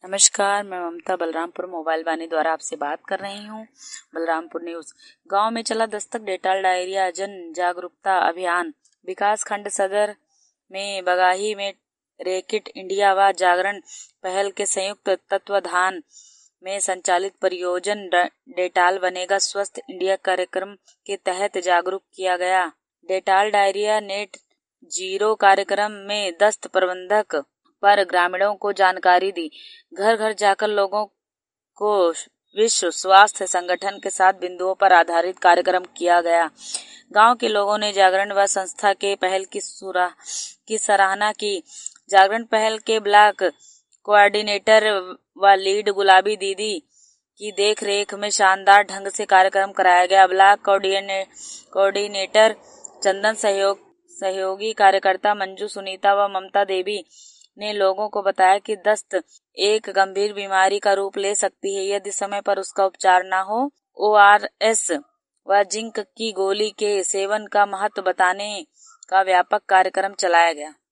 नमस्कार, मैं ममता बलरामपुर मोबाइल वाणी द्वारा आपसे बात कर रही हूँ। बलरामपुर न्यूज। गांव में चला दस्तक डेटॉल डायरिया जन जागरूकता अभियान। विकास खंड सदर में बगाही में रैकेट इंडिया व जागरण पहल के संयुक्त तत्वाधान में संचालित परियोजना डेटॉल बनेगा स्वस्थ इंडिया कार्यक्रम के तहत जागरूक किया गया। डेटॉल डायरिया नेट जीरो कार्यक्रम में दस्त प्रबंधक पर ग्रामीणों को जानकारी दी। घर घर जाकर लोगों को विश्व स्वास्थ्य संगठन के 7 बिंदुओं पर आधारित कार्यक्रम किया गया। गांव के लोगों ने जागरण व संस्था के पहल की सराहना की। जागरण पहल के ब्लॉक कोऑर्डिनेटर व लीड गुलाबी दीदी की देखरेख में शानदार ढंग से कार्यक्रम कराया गया। ब्लॉक कोऑर्डिनेटर चंदन सहयोगी कार्यकर्ता मंजू, सुनीता व ममता देवी ने लोगों को बताया कि दस्त एक गंभीर बीमारी का रूप ले सकती है यदि समय पर उसका उपचार न हो। ORS व जिंक की गोली के सेवन का महत्व बताने का व्यापक कार्यक्रम चलाया गया।